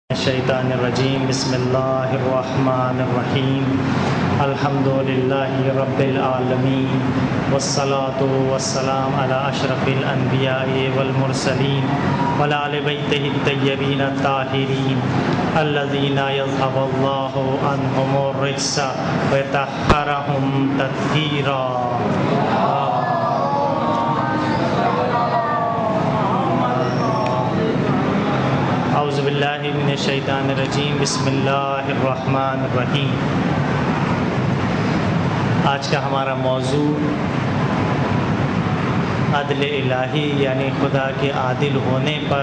الشیطان الرجیم بسم اللہ الرحمن الرحیم الحمد للہ رب العالمین والصلاة والسلام علی اشرف الانبیاء والمرسلین وعلی آل بیتہ الطیبین الطاہرین الذین یذھب اللہ عنہم الرجس ویطہرہم تطہیرا. اعوذ باللہ من الشیطان الرجیم بسم اللہ الرحمن الرحیم. آج کا ہمارا موضوع عدل الہی یعنی خدا کے عادل ہونے پر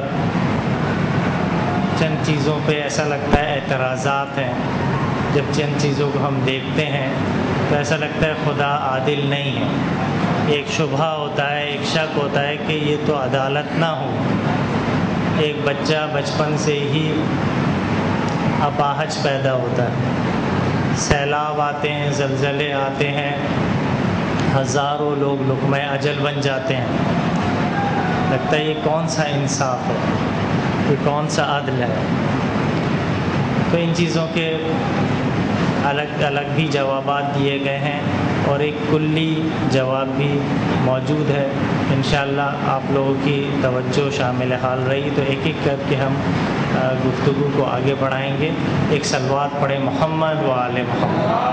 چند چیزوں پہ ایسا لگتا ہے اعتراضات ہیں. جب چند چیزوں کو ہم دیکھتے ہیں تو ایسا لگتا ہے خدا عادل نہیں ہے. ایک شبہ ہوتا ہے، ایک شک ہوتا ہے کہ یہ تو عدالت نہ ہو. ایک بچہ بچپن سے ہی اپاہج پیدا ہوتا ہے، سیلاب آتے ہیں، زلزلے آتے ہیں، ہزاروں لوگ لقمۂ اجل بن جاتے ہیں. لگتا ہے یہ کون سا انصاف ہے، یہ کون سا عدل ہے. تو ان چیزوں کے الگ الگ بھی جوابات دیے گئے ہیں اور ایک کلی جواب بھی موجود ہے. انشاءاللہ آپ لوگوں کی توجہ شامل حال رہی تو ایک ایک کر کے ہم گفتگو کو آگے بڑھائیں گے. ایک صلوات پڑھیں محمد و آل محمد.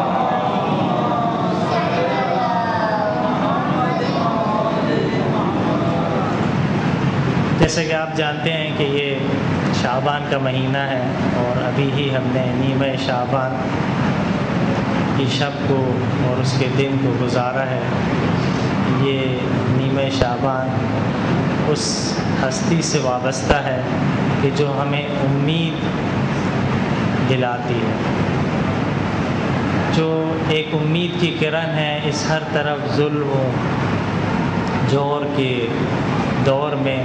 جیسے کہ آپ جانتے ہیں کہ یہ شعبان کا مہینہ ہے اور ابھی ہی ہم نے نیمہ شعبان کی شب کو اور اس کے دن کو گزارا ہے. یہ نیمہ شعبان اس ہستی سے وابستہ ہے کہ جو ہمیں امید دلاتی ہے، جو ایک امید کی کرن ہے اس ہر طرف ظلم و جور کے دور میں.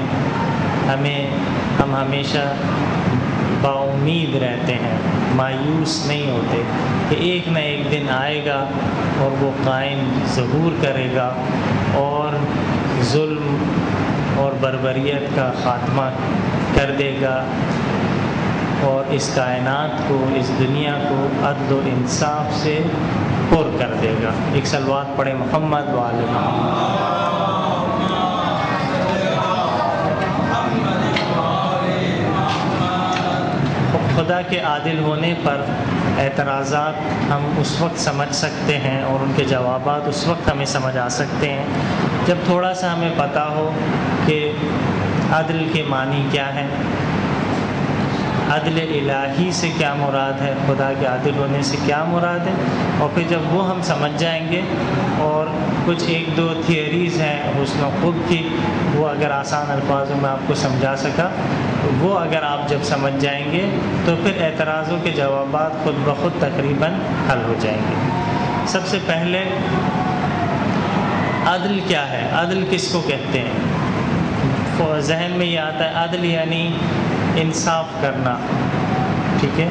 ہم ہمیشہ با امید رہتے ہیں، مایوس نہیں ہوتے کہ ایک نہ ایک دن آئے گا اور وہ قائم ظہور کرے گا اور ظلم اور بربریت کا خاتمہ کر دے گا اور اس کائنات کو، اس دنیا کو عدل و انصاف سے پر کر دے گا. ایک صلوات پڑھیں محمد و آل محمد. خدا کے عادل ہونے پر اعتراضات ہم اس وقت سمجھ سکتے ہیں اور ان کے جوابات اس وقت ہمیں سمجھ آ سکتے ہیں جب تھوڑا سا ہمیں پتہ ہو کہ عدل کے معنی کیا ہے، عدل الہی سے کیا مراد ہے، خدا کے عادل ہونے سے کیا مراد ہے. اور پھر جب وہ ہم سمجھ جائیں گے اور کچھ ایک دو تھیوریز ہیں حسن و خوب کی، وہ اگر آسان الفاظوں میں آپ کو سمجھا سکا تو وہ اگر آپ جب سمجھ جائیں گے تو پھر اعتراضوں کے جوابات خود بخود تقریباً حل ہو جائیں گے. سب سے پہلے عدل کیا ہے، عدل کس کو کہتے ہیں؟ ذہن میں یہ آتا ہے عدل یعنی انصاف کرنا، ٹھیک ہے.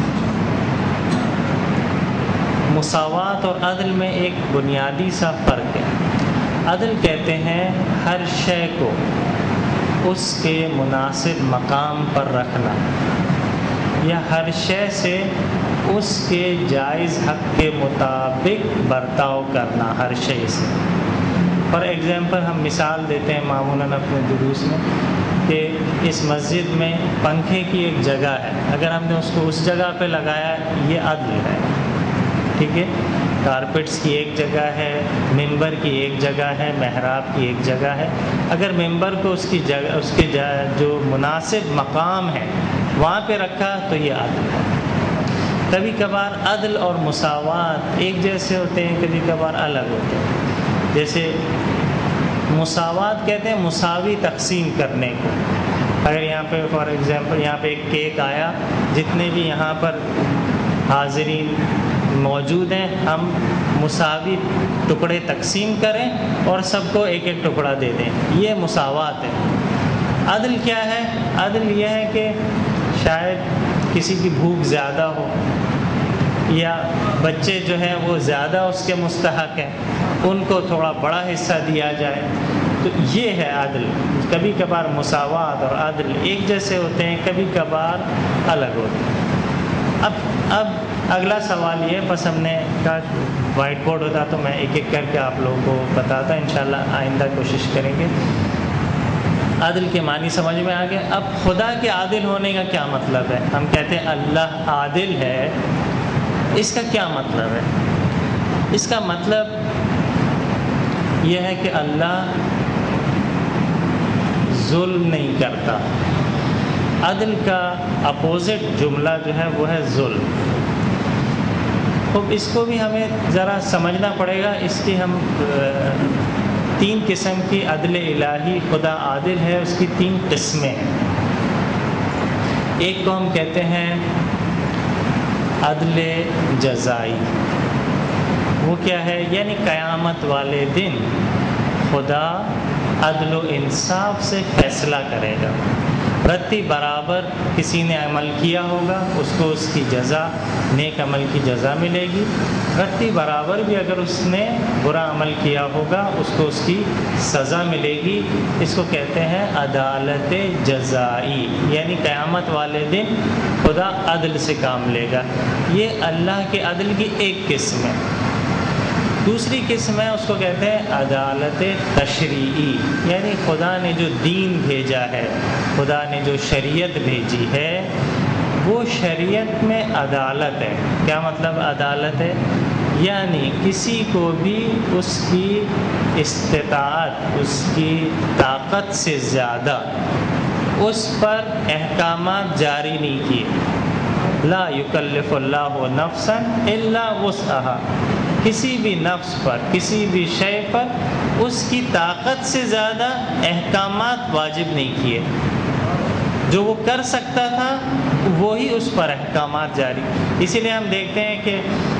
مساوات اور عدل میں ایک بنیادی سا فرق ہے. عدل کہتے ہیں ہر شے کو اس کے مناسب مقام پر رکھنا یا ہر شے سے اس کے جائز حق کے مطابق برتاؤ کرنا. ہر شے سے فار ایگزامپل ہم مثال دیتے ہیں معمولاً اپنے دروس میں کہ اس مسجد میں پنکھے کی ایک جگہ ہے، اگر ہم نے اس کو اس جگہ پہ لگایا یہ عدل ہے، ٹھیک ہے. کارپیٹس کی ایک جگہ ہے، ممبر کی ایک جگہ ہے، محراب کی ایک جگہ ہے. اگر ممبر کو اس کی جگہ، اس کے جو مناسب مقام ہے وہاں پہ رکھا تو یہ عدل ہے. کبھی کبھار عدل اور مساوات ایک جیسے ہوتے ہیں، کبھی کبھار الگ ہوتے ہیں. جیسے مساوات کہتے ہیں مساوی تقسیم کرنے کو. اگر یہاں پہ فار ایگزامپل یہاں پہ ایک کیک آیا، جتنے بھی یہاں پر حاضرین موجود ہیں ہم مساوی ٹکڑے تقسیم کریں اور سب کو ایک ایک ٹکڑا دے دیں، یہ مساوات ہے. عدل کیا ہے؟ عدل یہ ہے کہ شاید کسی کی بھوک زیادہ ہو یا بچے جو ہیں وہ زیادہ اس کے مستحق ہیں، ان کو تھوڑا بڑا حصہ دیا جائے. تو یہ ہے عدل. کبھی کبھار مساوات اور عدل ایک جیسے ہوتے ہیں، کبھی کبھار الگ ہوتے ہیں. اب اگلا سوال یہ، بس ہم نے کہا وائٹ بورڈ ہوتا تو میں ایک ایک کر کے آپ لوگوں کو بتاتا، انشاءاللہ آئندہ کوشش کریں گے. عدل کے معنی سمجھ میں آ گئے. اب خدا کے عادل ہونے کا کیا مطلب ہے؟ ہم کہتے ہیں اللہ عادل ہے، اس کا کیا مطلب ہے؟ اس کا مطلب یہ ہے کہ اللہ ظلم نہیں کرتا. عدل کا اپوزٹ جملہ جو ہے وہ ہے ظلم. اب اس کو بھی ہمیں ذرا سمجھنا پڑے گا. اس کی ہم 3 قسم کی عدل الہی، خدا عادل ہے، اس کی 3 قسمیں ہیں. ایک کو ہم کہتے ہیں عدل جزائی. وہ کیا ہے؟ یعنی قیامت والے دن خدا عدل و انصاف سے فیصلہ کرے گا. رتی برابر کسی نے عمل کیا ہوگا اس کو اس کی جزا، نیک عمل کی جزا ملے گی. رتی برابر بھی اگر اس نے برا عمل کیا ہوگا اس کو اس کی سزا ملے گی. اس کو کہتے ہیں عدالت جزائی. یعنی قیامت والے دن خدا عدل سے کام لے گا. یہ اللہ کے عدل کی ایک قسم ہے. دوسری قسم ہے، اس کو کہتے ہیں عدالت تشریعی. یعنی خدا نے جو دین بھیجا ہے، خدا نے جو شریعت بھیجی ہے، وہ شریعت میں عدالت ہے. کیا مطلب عدالت ہے؟ یعنی کسی کو بھی اس کی استطاعت، اس کی طاقت سے زیادہ اس پر احکامات جاری نہیں کیے. لا یکلف اللہ نفسا الا وسعها. کسی بھی نفس پر، کسی بھی شے پر اس کی طاقت سے زیادہ احکامات واجب نہیں کیے. جو وہ کر سکتا تھا وہی اس پر احکامات جاری. اسی لیے ہم دیکھتے ہیں کہ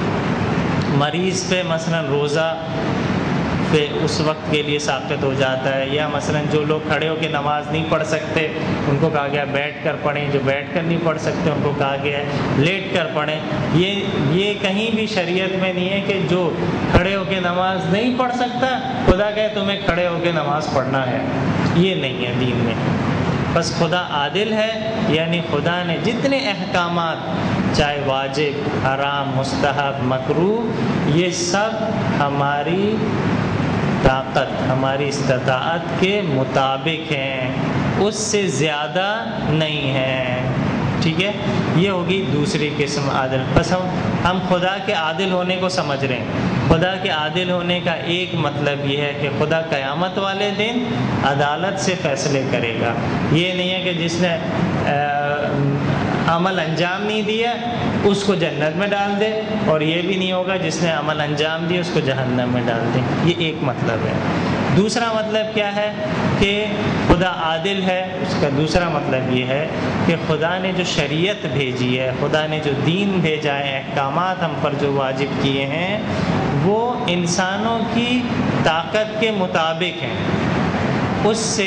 مریض پہ مثلا روزہ پہ اس وقت کے لیے ساقط ہو جاتا ہے، یا مثلا جو لوگ کھڑے ہو کے نماز نہیں پڑھ سکتے ان کو کہا گیا بیٹھ کر پڑھیں، جو بیٹھ کر نہیں پڑھ سکتے ان کو کہا گیا ہے لیٹ کر پڑھیں. یہ کہیں بھی شریعت میں نہیں ہے کہ جو کھڑے ہو کے نماز نہیں پڑھ سکتا خدا کہے تمہیں کھڑے ہو کے نماز پڑھنا ہے. یہ نہیں ہے دین میں. بس خدا عادل ہے، یعنی خدا نے جتنے احکامات، چاہے واجب، حرام، مستحب، مکروہ، یہ سب ہماری طاقت، ہماری استطاعت کے مطابق ہیں، اس سے زیادہ نہیں ہیں. ٹھیک ہے، یہ ہوگی دوسری قسم عادل. بس ہم خدا کے عادل ہونے کو سمجھ رہے ہیں. خدا کے عادل ہونے کا ایک مطلب یہ ہے کہ خدا قیامت والے دن عدالت سے فیصلے کرے گا. یہ نہیں ہے کہ جس نے عمل انجام نہیں دیا اس کو جنت میں ڈال دے، اور یہ بھی نہیں ہوگا جس نے عمل انجام دیا اس کو جہنم میں ڈال دے. یہ ایک مطلب ہے. دوسرا مطلب کیا ہے کہ خدا عادل ہے؟ اس کا دوسرا مطلب یہ ہے کہ خدا نے جو شریعت بھیجی ہے، خدا نے جو دین بھیجا ہے، احکامات ہم پر جو واجب کیے ہیں، وہ انسانوں کی طاقت کے مطابق ہیں، اس سے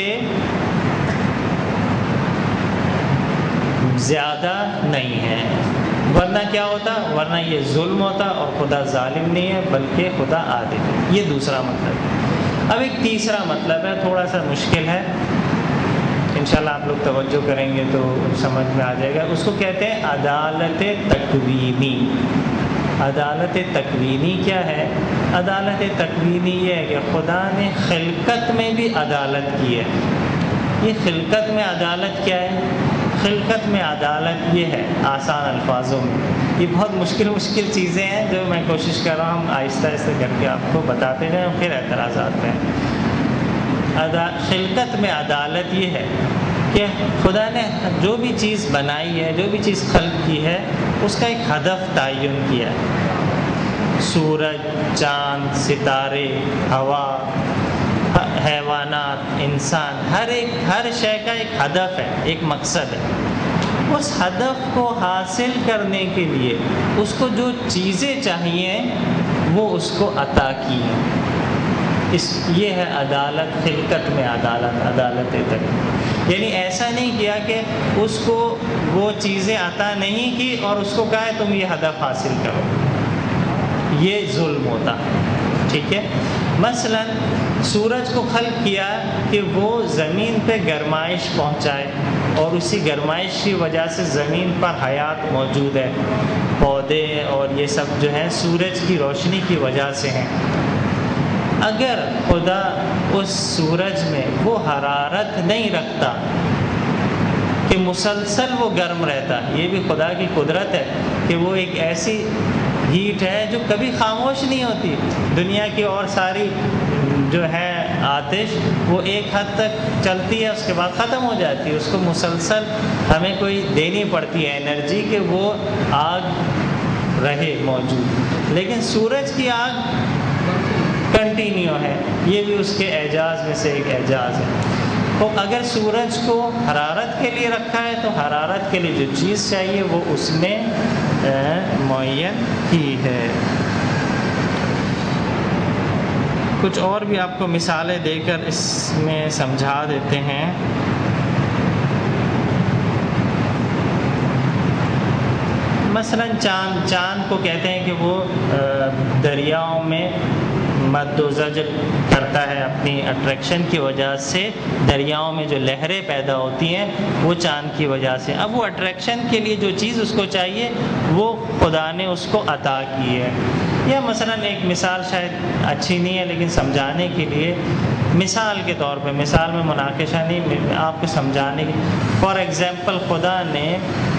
زیادہ نہیں ہے. ورنہ کیا ہوتا؟ ورنہ یہ ظلم ہوتا، اور خدا ظالم نہیں ہے بلکہ خدا عادل ہے. یہ دوسرا مطلب ہے. اب ایک تیسرا مطلب ہے، تھوڑا سا مشکل ہے، انشاءاللہ آپ لوگ توجہ کریں گے تو سمجھ میں آ جائے گا. اس کو کہتے ہیں عدالت تکوینی. عدالت تکوینی کیا ہے؟ عدالت تکوینی یہ ہے کہ خدا نے خلقت میں بھی عدالت کی ہے. یہ خلقت میں عدالت کیا ہے؟ خلقت میں عدالت یہ ہے، آسان الفاظوں میں، یہ بہت مشکل چیزیں ہیں جو میں کوشش کر رہا ہوں آہستہ آہستہ کر کے آپ کو بتاتے جائیں، پھر اعتراضات ہیں. خلقت میں عدالت یہ ہے کہ خدا نے جو بھی چیز بنائی ہے، جو بھی چیز خلق کی ہے، اس کا ایک ہدف تعین کیا ہے. سورج، چاند، ستارے، ہوا، حیوانات، انسان، ہر شے کا ایک ہدف ہے، ایک مقصد ہے. اس ہدف کو حاصل کرنے کے لیے اس کو جو چیزیں چاہیے وہ اس کو عطا کی ہیں. یہ ہے عدالت، خلقت میں عدالت تک. یعنی ایسا نہیں کیا کہ اس کو وہ چیزیں عطا نہیں کی اور اس کو کہا ہے تم یہ ہدف حاصل کرو، یہ ظلم ہوتا. ٹھیک ہے. مثلا سورج کو خلق کیا کہ وہ زمین پہ گرمائش پہنچائے، اور اسی گرمائش کی وجہ سے زمین پر حیات موجود ہے، پودے اور یہ سب جو ہیں سورج کی روشنی کی وجہ سے ہیں۔ اگر خدا اس سورج میں وہ حرارت نہیں رکھتا کہ مسلسل وہ گرم رہتا، یہ بھی خدا کی قدرت ہے کہ وہ ایک ایسی ہیٹ ہے جو کبھی خاموش نہیں ہوتی۔ دنیا کی اور ساری جو ہے آتش وہ ایک حد تک چلتی ہے، اس کے بعد ختم ہو جاتی ہے، اس کو مسلسل ہمیں کوئی دینی پڑتی ہے انرجی کہ وہ آگ رہے موجود، لیکن سورج کی آگ کنٹینیو ہے، یہ بھی اس کے اعجاز میں سے ایک اعجاز ہے۔ تو اگر سورج کو حرارت کے لیے رکھا ہے تو حرارت کے لیے جو چیز چاہیے وہ اس نے معین کی ہے۔ کچھ اور بھی آپ کو مثالیں دے کر اس میں سمجھا دیتے ہیں۔ مثلا چاند کو کہتے ہیں کہ وہ دریاؤں میں مد و زجر کرتا ہے، اپنی اٹریکشن کی وجہ سے دریاؤں میں جو لہریں پیدا ہوتی ہیں وہ چاند کی وجہ سے۔ اب وہ اٹریکشن کے لیے جو چیز اس کو چاہیے وہ خدا نے اس کو عطا کی ہے۔ یا مثلا ایک مثال شاید اچھی نہیں ہے لیکن سمجھانے کے لیے، مثال کے طور پہ، مثال میں مناقشہ نہیں، آپ کو سمجھانے کی، فار ایگزامپل خدا نے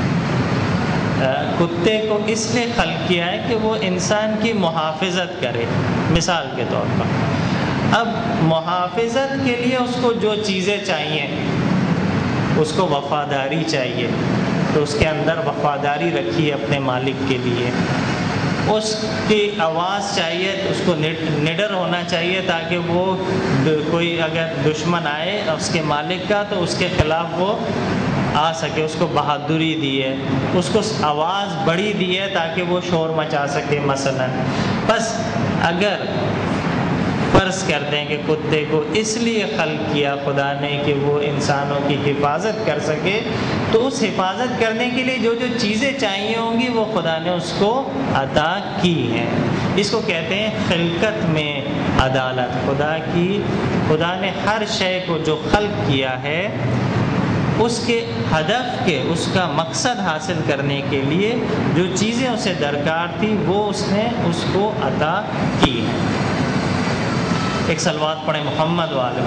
کتے کو اس لیے خلق کیا ہے کہ وہ انسان کی محافظت کرے، مثال کے طور پر۔ اب محافظت کے لیے اس کو جو چیزیں چاہیے، اس کو وفاداری چاہیے، تو اس کے اندر وفاداری رکھی ہے اپنے مالک کے لیے۔ اس کی آواز چاہیے تو اس کو نڈر ہونا چاہیے تاکہ وہ کوئی اگر دشمن آئے اس کے مالک کا تو اس کے خلاف وہ آ سکے، اس کو بہادری دی ہے، اس کو آواز بڑی دی ہے تاکہ وہ شور مچا سکے مثلا۔ بس اگر فرض کرتے ہیں کہ کتے کو اس لیے خلق کیا خدا نے کہ وہ انسانوں کی حفاظت کر سکے، تو اس حفاظت کرنے کے لیے جو جو چیزیں چاہیے ہوں گی وہ خدا نے اس کو عطا کی ہیں۔ اس کو کہتے ہیں خلقت میں عدالت۔ خدا نے ہر شے کو جو خلق کیا ہے اس کے ہدف کے، اس کا مقصد حاصل کرنے کے لیے جو چیزیں اسے درکار تھی وہ اس نے اس کو عطا کی ہیں۔ ایک صلوات پڑھیں محمد والے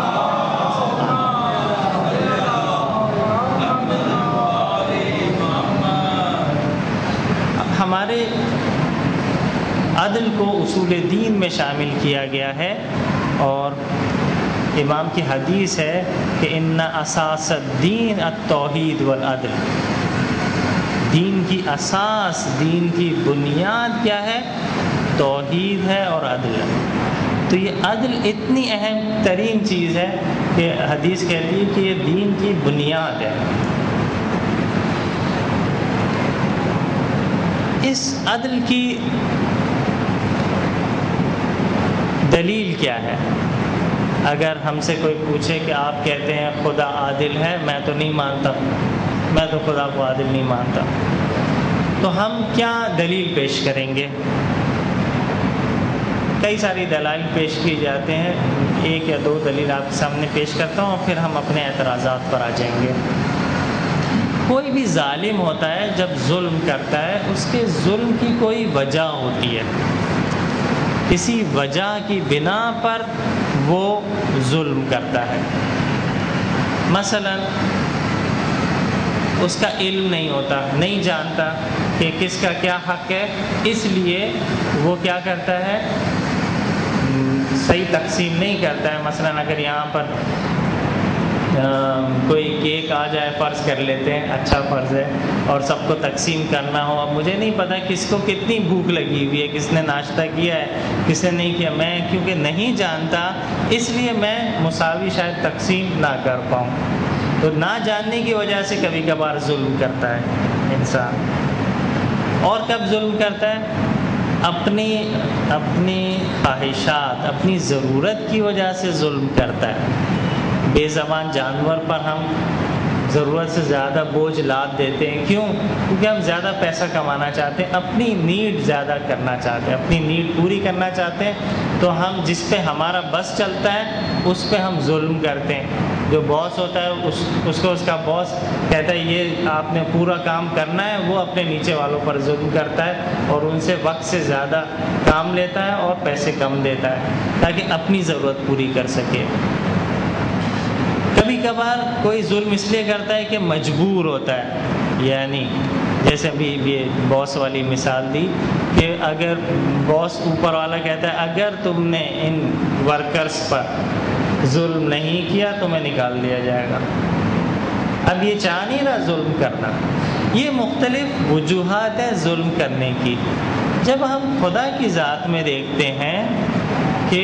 ہمارے عدل کو اصول دین میں شامل کیا گیا ہے، اور امام کی حدیث ہے کہ ان اساس الدین التوحید والعدل، دین کی اساس، دین کی بنیاد کیا ہے؟ توحید ہے اور عدل ہے۔ تو یہ عدل اتنی اہم ترین چیز ہے کہ حدیث کہتی ہے کہ یہ دین کی بنیاد ہے۔ اس عدل کی دلیل کیا ہے؟ اگر ہم سے کوئی پوچھے کہ آپ کہتے ہیں خدا عادل ہے، میں تو نہیں مانتا، میں تو خدا کو عادل نہیں مانتا، تو ہم کیا دلیل پیش کریں گے؟ کئی ساری دلائل پیش کی جاتے ہیں، ایک یا دو دلیل آپ کے سامنے پیش کرتا ہوں، پھر ہم اپنے اعتراضات پر آ جائیں گے۔ کوئی بھی ظالم ہوتا ہے جب ظلم کرتا ہے، اس کے ظلم کی کوئی وجہ ہوتی ہے، کسی وجہ کی بنا پر وہ ظلم کرتا ہے۔ مثلا اس کا علم نہیں ہوتا، نہیں جانتا کہ کس کا کیا حق ہے، اس لیے وہ کیا کرتا ہے؟ صحیح تقسیم نہیں کرتا ہے۔ مثلا اگر یہاں پر کوئی کیک آ جائے، فرض کر لیتے ہیں، اچھا فرض ہے، اور سب کو تقسیم کرنا ہو، اب مجھے نہیں پتا کس کو کتنی بھوک لگی ہوئی ہے، کس نے ناشتہ کیا ہے، کس نے نہیں کیا، میں کیونکہ نہیں جانتا اس لیے میں مساوی شاید تقسیم نہ کر پاؤں۔ تو نہ جاننے کی وجہ سے کبھی کبھار ظلم کرتا ہے انسان۔ اور کب ظلم کرتا ہے؟ اپنی خواہشات، اپنی ضرورت کی وجہ سے ظلم کرتا ہے۔ بے زبان جانور پر ہم ضرورت سے زیادہ بوجھ لاد دیتے ہیں. کیوں؟ کیونکہ ہم زیادہ پیسہ کمانا چاہتے ہیں، اپنی نیڈ زیادہ کرنا چاہتے ہیں، اپنی نیڈ پوری کرنا چاہتے ہیں. تو ہم جس پہ ہمارا بس چلتا ہے اس پہ ہم ظلم کرتے ہیں. جو باس ہوتا ہے اس کو اس کا باس کہتا ہے یہ آپ نے پورا کام کرنا ہے، وہ اپنے نیچے والوں پر ظلم کرتا ہے اور ان سے وقت سے زیادہ کام لیتا ہے اور پیسے کم دیتا ہے تاکہ اپنی ضرورت پوری کر سکے. کبھی کبھار کوئی ظلم اس لیے کرتا ہے کہ مجبور ہوتا ہے، یعنی جیسے ابھی یہ باس والی مثال دی کہ اگر باس اوپر والا کہتا ہے اگر تم نے ان ورکرز پر ظلم نہیں کیا تو میں نکال دیا جائے گا. اب یہ چاہ نہیں رہا ظلم کرنا. یہ مختلف وجوہات ہیں ظلم کرنے کی. جب ہم خدا کی ذات میں دیکھتے ہیں کہ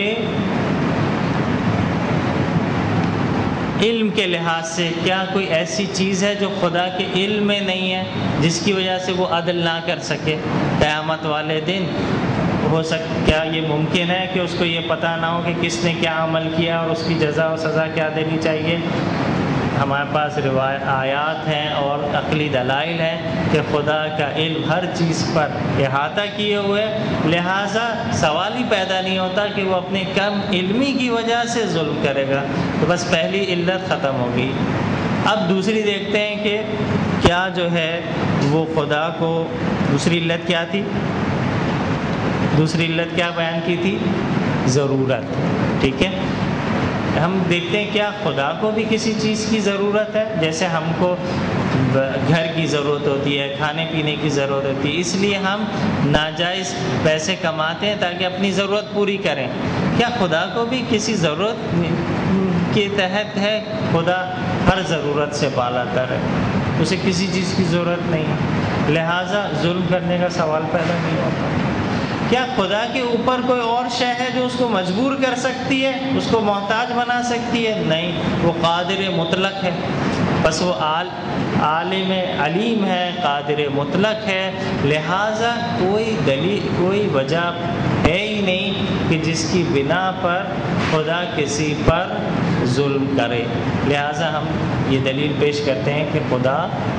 علم کے لحاظ سے کیا کوئی ایسی چیز ہے جو خدا کے علم میں نہیں ہے جس کی وجہ سے وہ عدل نہ کر سکے؟ قیامت والے دن کیا یہ ممکن ہے کہ اس کو یہ پتہ نہ ہو کہ کس نے کیا عمل کیا اور اس کی جزا و سزا کیا دینی چاہیے؟ ہمارے پاس آیات ہیں اور عقلی دلائل ہیں کہ خدا کا علم ہر چیز پر احاطہ کیے ہوئے، لہٰذا سوال ہی پیدا نہیں ہوتا کہ وہ اپنے کم علمی کی وجہ سے ظلم کرے گا. تو بس پہلی علت ختم ہوگی. اب دوسری دیکھتے ہیں کہ کیا جو ہے وہ خدا کو دوسری علت کیا تھی؟ دوسری علت کیا بیان کی تھی؟ ضرورت. ٹھیک ہے، ہم دیکھتے ہیں کیا خدا کو بھی کسی چیز کی ضرورت ہے؟ جیسے ہم کو گھر کی ضرورت ہوتی ہے، کھانے پینے کی ضرورت ہوتی ہے، اس لیے ہم ناجائز پیسے کماتے ہیں تاکہ اپنی ضرورت پوری کریں. کیا خدا کو بھی کسی ضرورت کے تحت ہے؟ خدا ہر ضرورت سے بالا تر ہے، اسے کسی چیز کی ضرورت نہیں ہے، لہٰذا ظلم کرنے کا سوال پیدا نہیں ہوتا. کیا خدا کے اوپر کوئی اور شے ہے جو اس کو مجبور کر سکتی ہے، اس کو محتاج بنا سکتی ہے؟ نہیں، وہ قادر مطلق ہے. بس وہ عالم علیم ہے، قادر مطلق ہے، لہٰذا کوئی دلیل، کوئی وجہ ہے ہی نہیں کہ جس کی بنا پر خدا کسی پر ظلم کرے. لہٰذا ہم یہ دلیل پیش کرتے ہیں کہ خدا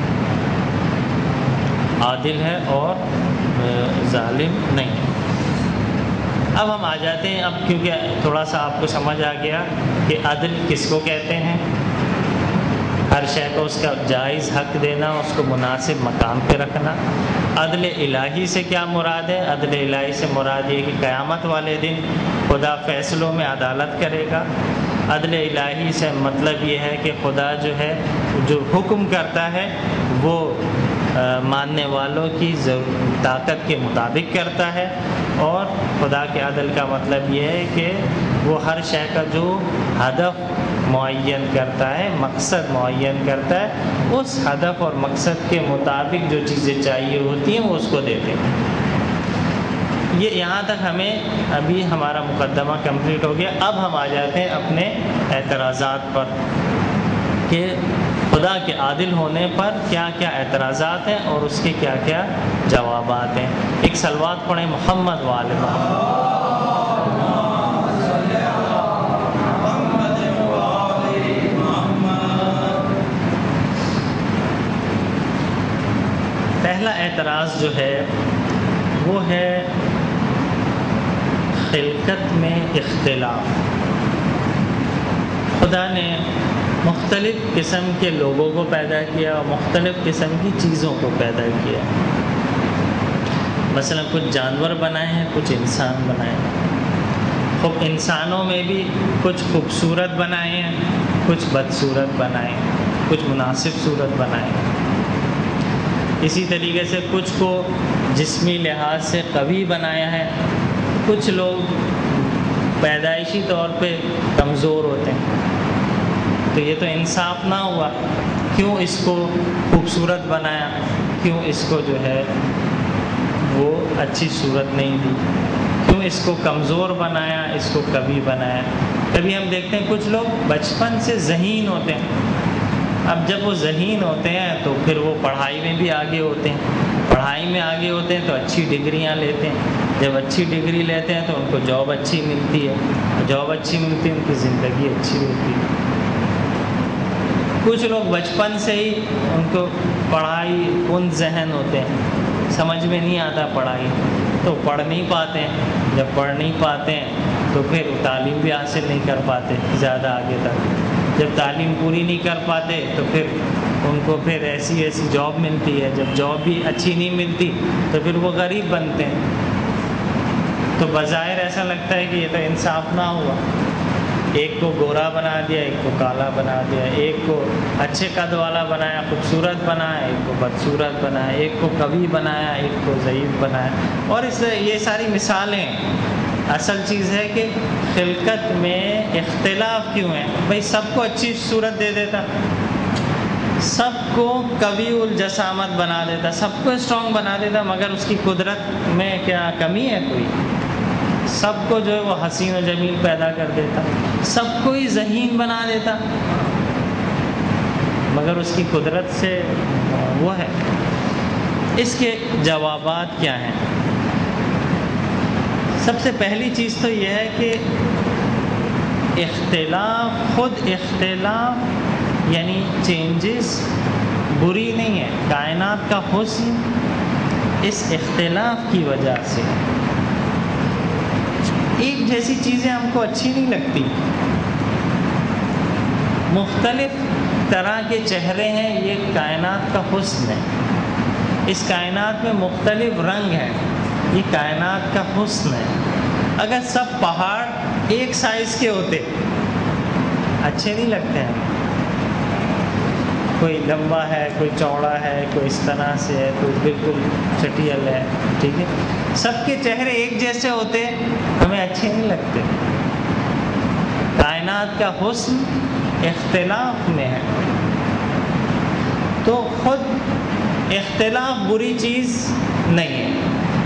عادل ہے اور ظالم نہیں ہے. اب ہم آ جاتے ہیں، اب کیونکہ تھوڑا سا آپ کو سمجھ آ گیا کہ عدل کس کو کہتے ہیں. ہر شے کو اس کا جائز حق دینا، اس کو مناسب مقام پہ رکھنا. عدل الہی سے کیا مراد ہے؟ عدل الہی سے مراد یہ کہ قیامت والے دن خدا فیصلوں میں عدالت کرے گا. عدل الہی سے مطلب یہ ہے کہ خدا جو ہے جو حکم کرتا ہے وہ ماننے والوں کی طاقت کے مطابق کرتا ہے. اور خدا کے عدل کا مطلب یہ ہے کہ وہ ہر شے کا جو ہدف معین کرتا ہے، مقصد معین کرتا ہے، اس ہدف اور مقصد کے مطابق جو چیزیں چاہیے ہوتی ہیں وہ اس کو دیتے ہیں. یہ یہاں تک ہمیں ابھی ہمارا مقدمہ کمپلیٹ ہو گیا. اب ہم آ جاتے ہیں اپنے اعتراضات پر کہ خدا کے عادل ہونے پر کیا کیا اعتراضات ہیں اور اس کے کیا کیا جوابات ہیں. ایک صلوات پڑھیں محمد وآل محمد. پہلا اعتراض جو ہے وہ ہے خلقت میں اختلاف. خدا نے مختلف قسم کے لوگوں کو پیدا کیا اور مختلف قسم کی چیزوں کو پیدا کیا. مثلا کچھ جانور بنائے ہیں، کچھ انسان بنائے ہیں. خب انسانوں میں بھی کچھ خوبصورت بنائے ہیں، کچھ بدصورت بنائے ہیں، کچھ مناسب صورت بنائے ہیں. اسی طریقے سے کچھ کو جسمی لحاظ سے قوی بنایا ہے، کچھ لوگ پیدائشی طور پہ کمزور ہوتے ہیں. تو یہ تو انصاف نہ ہوا. کیوں اس کو خوبصورت بنایا، کیوں اس کو جو ہے وہ اچھی صورت نہیں دی، کیوں اس کو کمزور بنایا، اس کو قوی بنایا. کبھی ہم دیکھتے ہیں کچھ لوگ بچپن سے ذہین ہوتے ہیں. اب جب وہ ذہین ہوتے ہیں تو پھر وہ پڑھائی میں بھی آگے ہوتے ہیں. پڑھائی میں آگے ہوتے ہیں تو اچھی ڈگریاں لیتے ہیں. جب اچھی ڈگری لیتے ہیں تو ان کو جاب اچھی ملتی ہے. جاب اچھی ملتی ہے، ان کی زندگی اچھی ہوتی ہے. کچھ لوگ بچپن سے ہی ان کو پڑھائی کن ذہن ہوتے ہیں، سمجھ میں نہیں آتا پڑھائی، تو پڑھ نہیں پاتے ہیں، جب پڑھ نہیں پاتے ہیں تو پھر تعلیم بھی حاصل نہیں کر پاتے زیادہ آگے تک، جب تعلیم پوری نہیں کر پاتے تو پھر ان کو پھر ایسی جاب ملتی ہے، جب جاب بھی اچھی نہیں ملتی تو پھر وہ غریب بنتے ہیں۔ تو بظاہر ایسا لگتا ہے کہ یہ تو انصاف نہ ہوا، ایک کو گورا بنا دیا، ایک کو کالا بنا دیا، ایک کو اچھے قد والا بنایا خوبصورت بنایا، ایک کو بدصورت بنایا، ایک کو قوی بنایا، ایک کو ضعیف بنایا، اور یہ ساری مثالیں۔ اصل چیز ہے کہ خلقت میں اختلاف کیوں ہے؟ بھائی سب کو اچھی صورت دے دیتا، سب کو قوی الجسامت بنا دیتا، سب کو اسٹرانگ بنا دیتا، مگر اس کی قدرت میں کیا کمی ہے کوئی؟ سب کو جو ہے وہ حسین و جمیل پیدا کر دیتا، سب کو ہی ذہین بنا دیتا، مگر اس کی قدرت سے وہ ہے۔ اس کے جوابات کیا ہیں؟ سب سے پہلی چیز تو یہ ہے کہ اختلاف، خود اختلاف یعنی چینجز بری نہیں ہے، کائنات کا حسن اس اختلاف کی وجہ سے۔ ایک جیسی چیزیں ہم کو اچھی نہیں لگتی، مختلف طرح کے چہرے ہیں، یہ کائنات کا حسن ہے۔ اس کائنات میں مختلف رنگ ہیں، یہ کائنات کا حسن ہے۔ اگر سب پہاڑ ایک سائز کے ہوتے اچھے نہیں لگتے ہیں، کوئی لمبا ہے، کوئی چوڑا ہے، کوئی اس طرح سے ہے، کوئی بالکل چٹیل ہے، ٹھیک ہے، سب کے چہرے ایک جیسے ہوتے ہمیں اچھے نہیں لگتے۔ کائنات کا حسن اختلاف میں ہے، تو خود اختلاف بری چیز نہیں ہے۔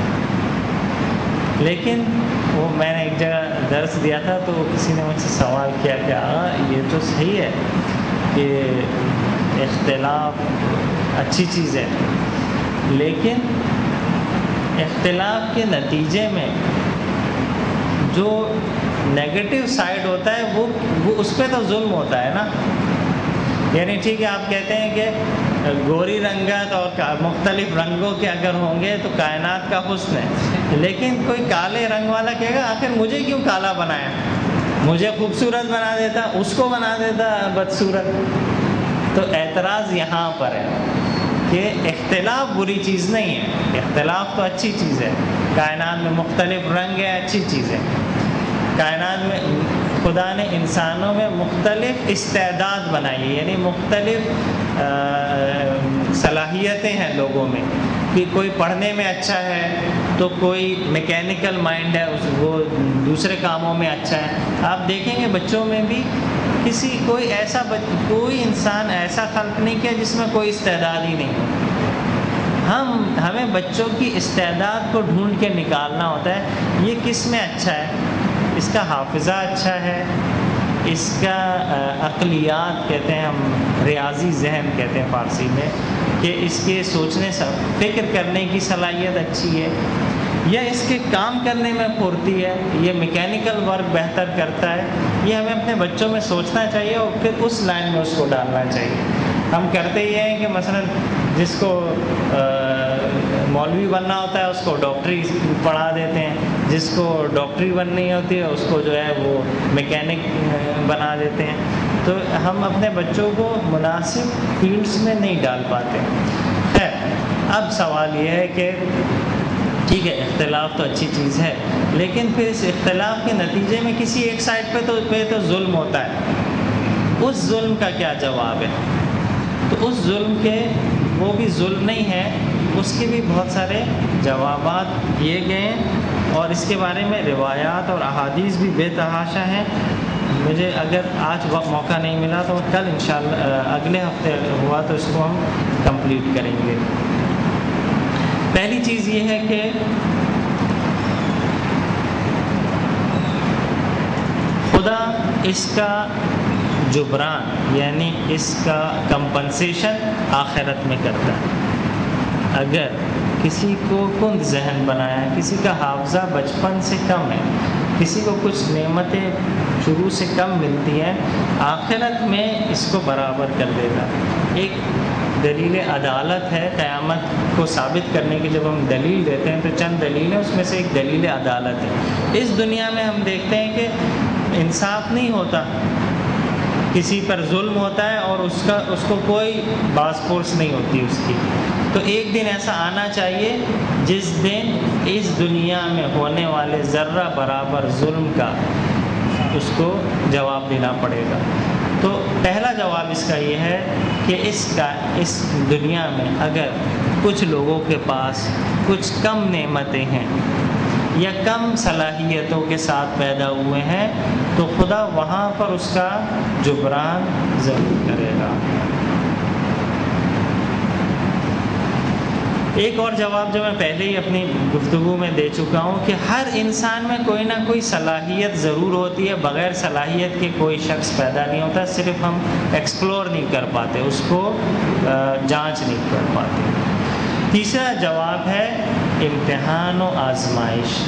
لیکن وہ میں نے ایک جگہ درس دیا تھا تو کسی نے مجھ سے سوال کیا کہ یہ تو صحیح ہے کہ اختلاف اچھی چیز ہے، لیکن اختلاف کے نتیجے میں جو نیگیٹو سائیڈ ہوتا ہے وہ اس پہ تو ظلم ہوتا ہے نا۔ یعنی ٹھیک ہے، آپ کہتے ہیں کہ گوری رنگت اور مختلف رنگوں کے اگر ہوں گے تو کائنات کا حسن ہے، لیکن کوئی کالے رنگ والا کہے گا آخر مجھے کیوں کالا بنایا، مجھے خوبصورت بنا دیتا، اس کو بنا دیتا بدصورت۔ تو اعتراض یہاں پر ہے کہ اختلاف بری چیز نہیں ہے، اختلاف تو اچھی چیز ہے۔ کائنات میں مختلف رنگ ہے، اچھی چیز ہے۔ کائنات میں خدا نے انسانوں میں مختلف استعداد بنائی ہے، یعنی مختلف صلاحیتیں ہیں لوگوں میں، کہ کوئی پڑھنے میں اچھا ہے تو کوئی میکینیکل مائنڈ ہے، وہ دوسرے کاموں میں اچھا ہے۔ آپ دیکھیں گے بچوں میں بھی کوئی انسان ایسا خلق نہیں کیا جس میں کوئی استعداد ہی نہیں ہو۔ ہمیں بچوں کی استعداد کو ڈھونڈ کے نکالنا ہوتا ہے، یہ کس میں اچھا ہے، اس کا حافظہ اچھا ہے، اس کا عقلیات کہتے ہیں ہم، ریاضی ذہن کہتے ہیں فارسی میں، کہ اس کے سوچنے فکر کرنے کی صلاحیت اچھی ہے، یا اس کے کام کرنے میں پھرتی ہے، یہ میکینیکل ورک بہتر کرتا ہے۔ یہ ہمیں اپنے بچوں میں سوچنا چاہیے اور پھر اس لائن میں اس کو ڈالنا چاہیے۔ ہم کرتے یہ ہیں کہ مثلا جس کو مولوی بننا ہوتا ہے اس کو ڈاکٹری پڑھا دیتے ہیں، جس کو ڈاکٹری بننی ہوتی ہے اس کو جو ہے وہ میکینک بنا دیتے ہیں۔ تو ہم اپنے بچوں کو مناسب فیلڈز میں نہیں ڈال پاتے۔ خیر، اب سوال یہ ہے کہ ٹھیک ہے اختلاف تو اچھی چیز ہے، لیکن پھر اس اختلاف کے نتیجے میں کسی ایک سائڈ پہ تو ظلم ہوتا ہے، اس ظلم کا کیا جواب ہے؟ تو اس ظلم کے، وہ بھی ظلم نہیں ہے، اس کے بھی بہت سارے جوابات دیے گئے ہیں، اور اس کے بارے میں روایات اور احادیث بھی بے تحاشا ہیں۔ مجھے اگر آج وقت موقع نہیں ملا تو کل انشاءاللہ اگلے ہفتے ہوا تو اس کو ہم کمپلیٹ کریں گے۔ پہلی چیز یہ ہے کہ خدا اس کا جبران یعنی اس کا کمپنسیشن آخرت میں کرتا ہے۔ اگر کسی کو کند ذہن بنایا، کسی کا حافظہ بچپن سے کم ہے، کسی کو کچھ نعمتیں شروع سے کم ملتی ہیں، آخرت میں اس کو برابر کر دے گا۔ ایک دلیل عدالت ہے قیامت کو ثابت کرنے کی، جب ہم دلیل دیتے ہیں تو چند دلیلیں، اس میں سے ایک دلیل عدالت ہے۔ اس دنیا میں ہم دیکھتے ہیں کہ انصاف نہیں ہوتا، کسی پر ظلم ہوتا ہے اور اس کو کوئی باس پورس نہیں ہوتی اس کی۔ تو ایک دن ایسا آنا چاہیے جس دن اس دنیا میں ہونے والے ذرہ برابر ظلم کا اس کو جواب دینا پڑے گا۔ تو پہلا جواب اس کا یہ ہے کہ اس دنیا میں اگر کچھ لوگوں کے پاس کچھ کم نعمتیں ہیں یا کم صلاحیتوں کے ساتھ پیدا ہوئے ہیں تو خدا وہاں پر اس کا جبران ضرور کرے گا۔ ایک اور جواب جو میں پہلے ہی اپنی گفتگو میں دے چکا ہوں کہ ہر انسان میں کوئی نہ کوئی صلاحیت ضرور ہوتی ہے، بغیر صلاحیت کے کوئی شخص پیدا نہیں ہوتا، صرف ہم ایکسپلور نہیں کر پاتے، اس کو جانچ نہیں کر پاتے۔ تیسرا جواب ہے امتحان و آزمائش۔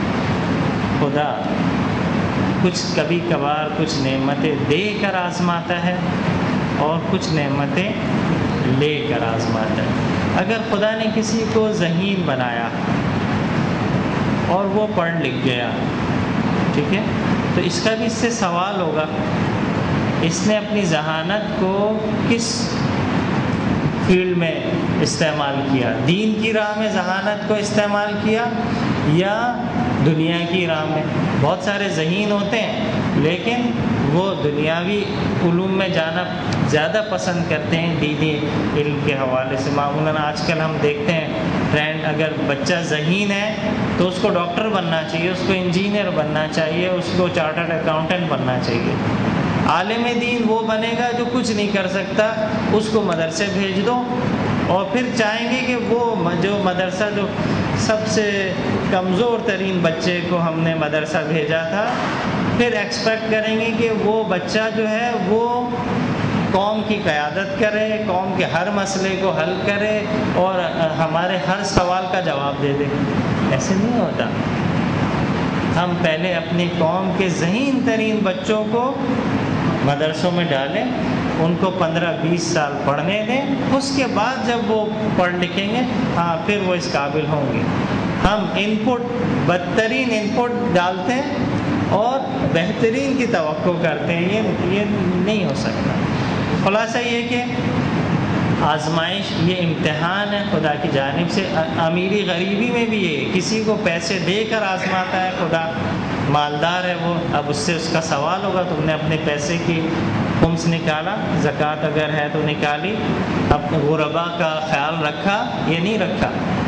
خدا کچھ کبھی کبھار کچھ نعمتیں دے کر آزماتا ہے اور کچھ نعمتیں لے کر آزماتا ہے۔ اگر خدا نے کسی کو ذہین بنایا اور وہ پڑھ لکھ گیا، ٹھیک ہے، تو اس کا بھی اس سے سوال ہوگا، اس نے اپنی ذہانت کو کس فیلڈ میں استعمال کیا؟ دین کی راہ میں ذہانت کو استعمال کیا یا دنیا کی راہ میں؟ بہت سارے ذہین ہوتے ہیں لیکن وہ دنیاوی علوم میں جانا زیادہ پسند کرتے ہیں دینی علم کے حوالے سے۔ معمولاً آج کل ہم دیکھتے ہیں ٹرینڈ، اگر بچہ ذہین ہے تو اس کو ڈاکٹر بننا چاہیے، اس کو انجینئر بننا چاہیے، اس کو چارٹرڈ اکاؤنٹنٹ بننا چاہیے۔ عالم دین وہ بنے گا جو کچھ نہیں کر سکتا، اس کو مدرسے بھیج دو، اور پھر چاہیں گے کہ وہ جو مدرسہ جو سب سے کمزور ترین بچے کو ہم نے مدرسہ بھیجا تھا، پھر ایکسپیکٹ کریں گے کہ وہ بچہ جو ہے وہ قوم کی قیادت کرے، قوم کے ہر مسئلے کو حل کرے اور ہمارے ہر سوال کا جواب دے دے۔ ایسے نہیں ہوتا۔ ہم پہلے اپنی قوم کے ذہین ترین بچوں کو مدرسوں میں ڈالیں، ان کو 15-20 سال پڑھنے دیں، اس کے بعد جب وہ پڑھ لکھیں گے ہاں پھر وہ اس قابل ہوں گے۔ ہم بدترین انپٹ ڈالتے ہیں اور بہترین کی توقع کرتے ہیں، یہ نہیں ہو سکتا۔ خلاصہ یہ کہ آزمائش یہ امتحان ہے خدا کی جانب سے۔ امیری غریبی میں بھی یہ کسی کو پیسے دے کر آزماتا ہے خدا۔ مالدار ہے وہ، اب اس سے اس کا سوال ہوگا تم نے اپنے پیسے کی خمس نکالا، زکوٰۃ اگر ہے تو نکالی، اب غربا کا خیال رکھا یہ نہیں رکھا۔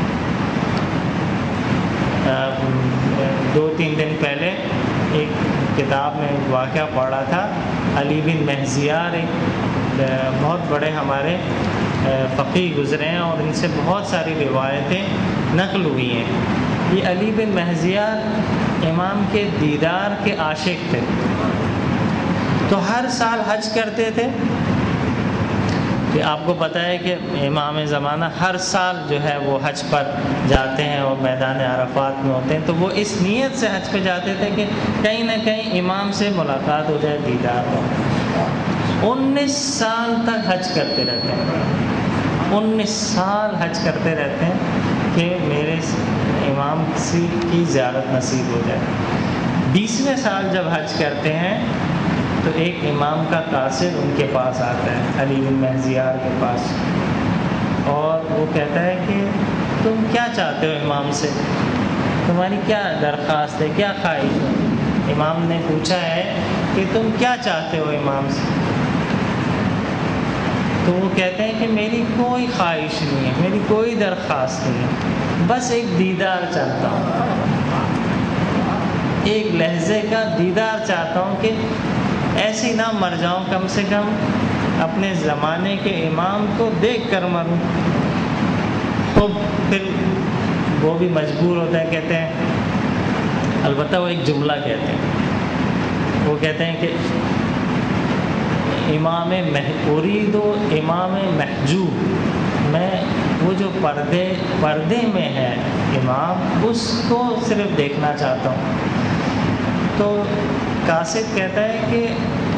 2-3 دن پہلے ایک کتاب میں واقعہ پڑھا تھا، علی بن مہزیار ایک بہت بڑے ہمارے فقیہ گزرے ہیں اور ان سے بہت ساری روایتیں نقل ہوئی ہیں۔ یہ علی بن مہزیار امام کے دیدار کے عاشق تھے، تو ہر سال حج کرتے تھے۔ کہ آپ کو پتہ ہے کہ امام زمانہ ہر سال جو ہے وہ حج پر جاتے ہیں اور میدان عرفات میں ہوتے ہیں، تو وہ اس نیت سے حج پہ جاتے تھے کہ کہیں نہ کہیں امام سے ملاقات ہو جائے، دیدار ہو۔ 19 سال تک حج کرتے رہتے ہیں، 19 سال حج کرتے رہتے ہیں کہ میرے امام کی زیارت نصیب ہو جائے۔ 20ویں سال جب حج کرتے ہیں تو ایک امام کا قاصد ان کے پاس آتا ہے، علی بن مہزیار کے پاس، اور وہ کہتا ہے کہ تم کیا چاہتے ہو امام سے، تمہاری کیا درخواست ہے، کیا خواہش ہے؟ امام نے پوچھا ہے کہ تم کیا چاہتے ہو امام سے؟ تو وہ کہتے ہیں کہ میری کوئی خواہش نہیں ہے، میری کوئی درخواست نہیں ہے، بس ایک دیدار چاہتا ہوں، ایک لحظے کا دیدار چاہتا ہوں کہ ایسی نہ مر جاؤں، کم سے کم اپنے زمانے کے امام کو دیکھ کر مروں۔ تو پھر وہ بھی مجبور ہوتا ہے، کہتے ہیں، البتہ وہ ایک جملہ کہتے ہیں، وہ کہتے ہیں کہ اريد امام محجوب، میں وہ جو پردے میں ہے امام، اس کو صرف دیکھنا چاہتا ہوں۔ تو قاصد کہتا ہے کہ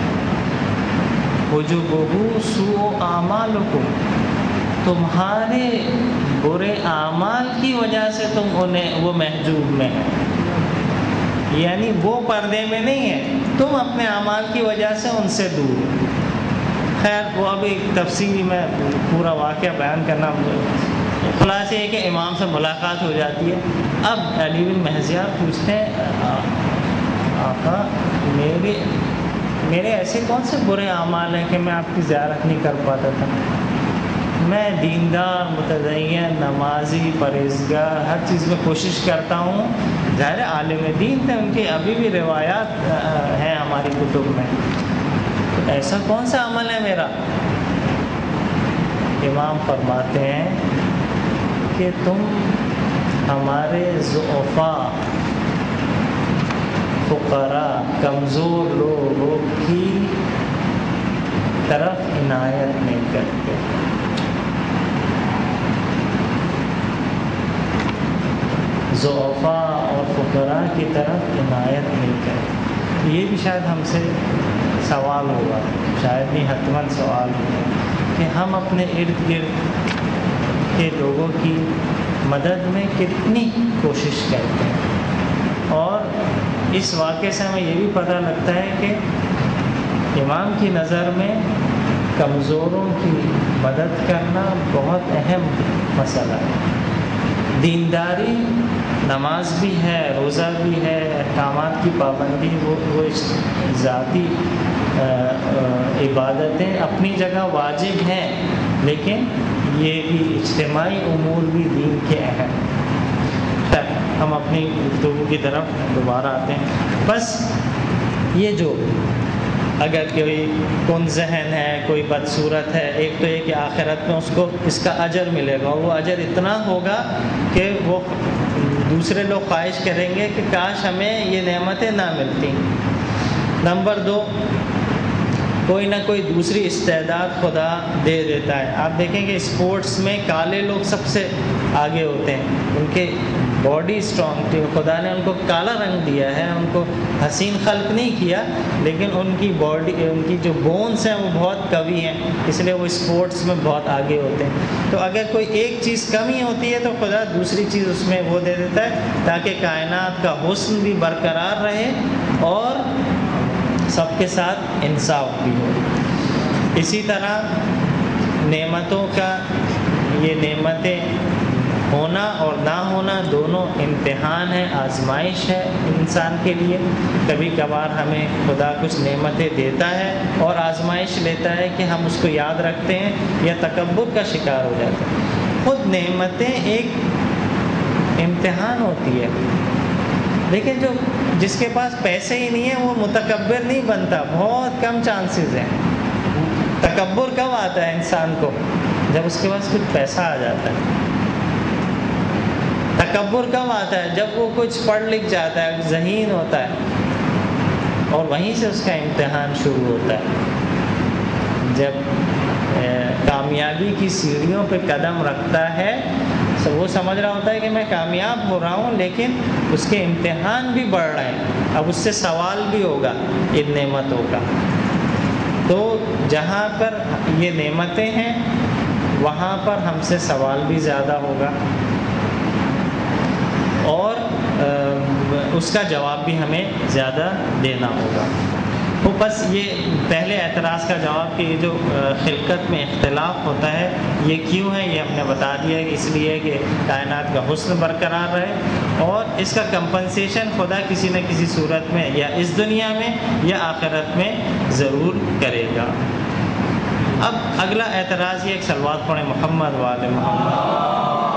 وجوبہ سوء اعمالکم، تمہارے برے اعمال کی وجہ سے وہ محجوب میں ہے، یعنی وہ پردے میں نہیں ہے، تم اپنے اعمال کی وجہ سے ان سے دور ہو۔ خیر وہ ابھی تفصیلی میں پورا واقعہ بیان کرنا، خلاصہ یہ کہ امام سے ملاقات ہو جاتی ہے۔ اب علی بن محضیاب پوچھتے ہیں آقا میرے ایسے کون سے برے اعمال ہیں کہ میں آپ کی زیارت نہیں کر پاتا تھا؟ میں دیندار، متدین، نمازی، پرہیزگار، ہر چیز میں کوشش کرتا ہوں۔ ظاہر عالم دین تھے، ان کی ابھی بھی روایات ہیں ہماری کتب میں، تو ایسا کون سا عمل ہے میرا؟ امام فرماتے ہیں کہ تم ہمارے ضعفاء، فقراء، کمزور لوگوں کی طرف عنایت نہیں کرتے۔ ضعفاء اور فقراء کی طرف عنایت نہیں کرتے۔ یہ بھی شاید ہم سے سوال ہوگا، شاید نہیں، حتماً سوال ہوگا کہ ہم اپنے ارد گرد کے لوگوں کی مدد میں کتنی کوشش کرتے ہیں۔ اور اس واقعے سے ہمیں یہ بھی پتہ لگتا ہے کہ امام کی نظر میں کمزوروں کی مدد کرنا بہت اہم مسئلہ ہے۔ دینداری، نماز بھی ہے، روزہ بھی ہے، احکامات کی پابندی، وہ ذاتی عبادتیں اپنی جگہ واجب ہیں، لیکن یہ بھی اجتماعی امور بھی دین کے اہم۔ ہم اپنی گفتگو کی طرف دوبارہ آتے ہیں۔ بس یہ جو اگر کوئی کن ذہن ہے، کوئی بدصورت ہے، ایک تو یہ کہ آخرت میں اس کو اس کا اجر ملے گا، اور وہ اجر اتنا ہوگا کہ وہ دوسرے لوگ خواہش کریں گے کہ کاش ہمیں یہ نعمتیں نہ ملتی۔ نمبر 2، کوئی نہ کوئی دوسری استعداد خدا دے دیتا ہے۔ آپ دیکھیں کہ اسپورٹس میں کالے لوگ سب سے آگے ہوتے ہیں، ان کے باڈی اسٹرانگ تھی، خدا نے ان کو کالا رنگ دیا ہے، ان کو حسین خلق نہیں کیا، لیکن ان کی باڈی، ان کی جو بونس ہیں وہ بہت قوی ہیں، اس لیے وہ اسپورٹس میں بہت آگے ہوتے ہیں۔ تو اگر کوئی ایک چیز کمی ہوتی ہے تو خدا دوسری چیز اس میں وہ دے دیتا ہے، تاکہ کائنات کا حسن بھی برقرار رہے اور سب کے ساتھ انصاف بھی ہو۔ اسی طرح نعمتوں کا، یہ نعمتیں ہونا اور نہ ہونا دونوں امتحان ہے، آزمائش ہے انسان کے لیے۔ کبھی کبھار ہمیں خدا کچھ نعمتیں دیتا ہے اور آزمائش لیتا ہے کہ ہم اس کو یاد رکھتے ہیں یا تکبر کا شکار ہو جاتے ہیں۔ خود نعمتیں ایک امتحان ہوتی ہے، لیکن جس کے پاس پیسے ہی نہیں ہیں وہ متکبر نہیں بنتا، بہت کم چانسز ہیں۔ تکبر کب آتا ہے انسان کو؟ جب اس کے پاس کچھ پیسہ آ جاتا ہے۔ تکبر کب آتا ہے؟ جب وہ کچھ پڑھ لکھ جاتا ہے، ذہین ہوتا ہے، اور وہیں سے اس کا امتحان شروع ہوتا ہے۔ جب کامیابی کی سیڑھیوں پہ قدم رکھتا ہے تو وہ سمجھ رہا ہوتا ہے کہ میں کامیاب ہو رہا ہوں، لیکن اس کے امتحان بھی بڑھ رہے ہیں، اب اس سے سوال بھی ہوگا ان نعمتوں کا۔ تو جہاں پر یہ نعمتیں ہیں وہاں پر ہم سے سوال بھی زیادہ ہوگا، اور اس کا جواب بھی ہمیں زیادہ دینا ہوگا۔ تو بس یہ پہلے اعتراض کا جواب کہ یہ جو خلقت میں اختلاف ہوتا ہے یہ کیوں ہے، یہ ہم نے بتا دیا کہ اس لیے کہ کائنات کا حسن برقرار رہے، اور اس کا کمپنسیشن خدا کسی نہ کسی صورت میں یا اس دنیا میں یا آخرت میں ضرور کرے گا۔ اب اگلا اعتراض یہ، ایک صلوات پڑھیں محمد وآل محمد۔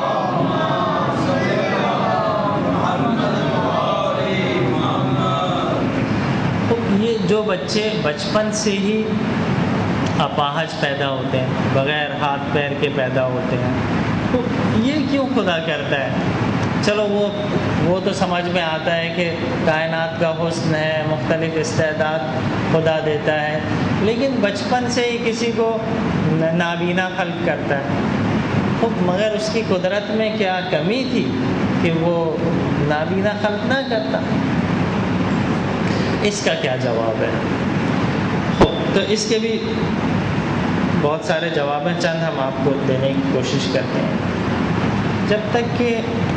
یہ جو بچے بچپن سے ہی اپاہج پیدا ہوتے ہیں، بغیر ہاتھ پیر کے پیدا ہوتے ہیں، تو یہ کیوں خدا کرتا ہے؟ چلو وہ تو سمجھ میں آتا ہے کہ کائنات کا حسن ہے، مختلف استعداد خدا دیتا ہے، لیکن بچپن سے ہی کسی کو نابینا خلق کرتا ہے، مگر اس کی قدرت میں کیا کمی تھی کہ وہ نابینا خلق نہ کرتا؟ اس کا کیا جواب ہے؟ تو اس کے بھی بہت سارے جواب ہیں، چند ہم آپ کو دینے کی کوشش کرتے ہیں۔ جب تک کہ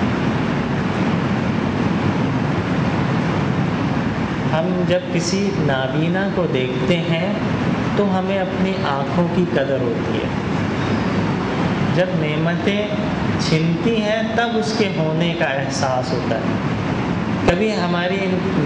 ہم جب کسی نابینا کو دیکھتے ہیں تو ہمیں اپنی آنکھوں کی قدر ہوتی ہے، جب نعمتیں چھنتی ہیں تب اس کے ہونے کا احساس ہوتا ہے۔ کبھی ہماری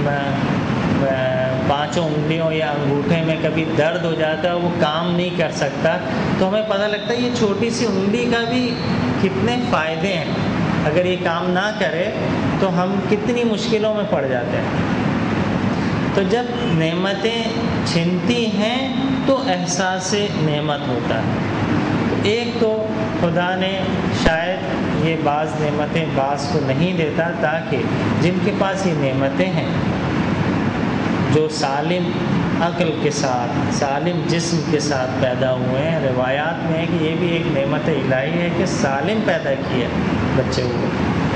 پانچوں انگلیوں یا انگوٹھے میں کبھی درد ہو جاتا ہے، وہ کام نہیں کر سکتا، تو ہمیں پتہ لگتا ہے یہ چھوٹی سی انگلی کا بھی کتنے فائدے ہیں، اگر یہ کام نہ کرے تو ہم کتنی مشکلوں میں پڑ جاتے ہیں۔ تو جب نعمتیں چھنتی ہیں تو احساس نعمت ہوتا ہے۔ ایک تو خدا نے شاید یہ بعض نعمتیں بعض کو نہیں دیتا، تاکہ جن کے پاس یہ نعمتیں ہیں، جو سالم عقل کے ساتھ، سالم جسم کے ساتھ پیدا ہوئے ہیں، روایات میں ہے کہ یہ بھی ایک نعمت الہی ہے کہ سالم پیدا کیا بچے ہوئے،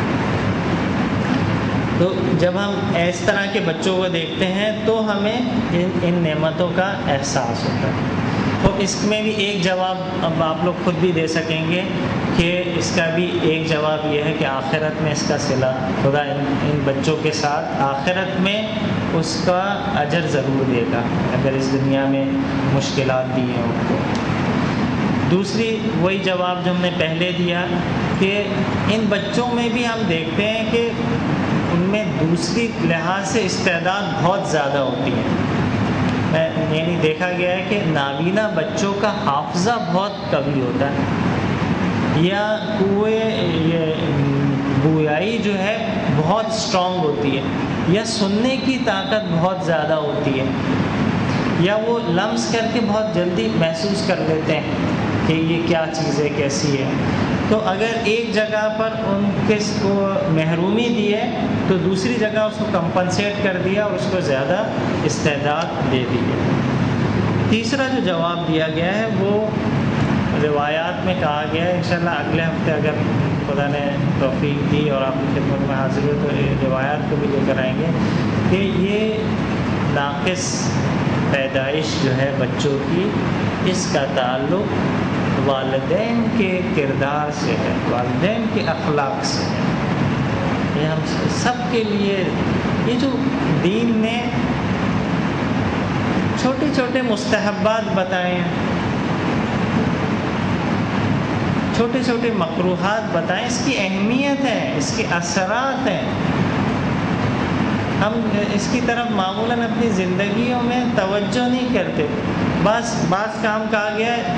تو جب ہم اس طرح کے بچوں کو دیکھتے ہیں تو ہمیں ان نعمتوں کا احساس ہوتا ہے۔ تو اس میں بھی ایک جواب اب آپ لوگ خود بھی دے سکیں گے کہ اس کا بھی ایک جواب یہ ہے کہ آخرت میں اس کا صلہ خدا ان بچوں کے ساتھ آخرت میں اس کا اجر ضرور دے گا، اگر اس دنیا میں مشکلات دی ہیں ان کو۔ دوسری وہی جواب جو ہم نے پہلے دیا کہ ان بچوں میں بھی ہم دیکھتے ہیں کہ ان میں دوسری لحاظ سے استعداد بہت زیادہ ہوتی ہے۔ یعنی دیکھا گیا ہے کہ نابینا بچوں کا حافظہ بہت قوی ہوتا ہے، یا گویائی جو ہے بہت اسٹرانگ ہوتی ہے، یا سننے کی طاقت بہت زیادہ ہوتی ہے، یا وہ لمس کر کے بہت جلدی محسوس کر لیتے ہیں کہ یہ کیا چیز ہے، کیسی ہے۔ تو اگر ایک جگہ پر ان کو محرومی دی ہے تو دوسری جگہ اس کو کمپنسیٹ کر دیا اور اس کو زیادہ استعداد دے دی ہے۔ تیسرا جو جواب دیا گیا ہے وہ روایات میں کہا گیا ہے، انشاءاللہ اگلے ہفتے اگر خدا نے توفیق دی اور آپ کی خدمت میں حاضر ہوئے تو روایات کو بھی لے کر آئیں گے کہ یہ ناقص پیدائش جو ہے بچوں کی، اس کا تعلق والدین کے کردار سے ہے، والدین کے اخلاق سے ہے۔ یہ ہم سب کے لیے، یہ جو دین نے چھوٹے چھوٹے مستحبات بتائے ہیں، چھوٹے چھوٹے مکروہات بتائیں، اس کی اہمیت ہے، اس کے اثرات ہیں، ہم اس کی طرف معمولاً اپنی زندگیوں میں توجہ نہیں کرتے۔ بعض کام کہا گیا ہے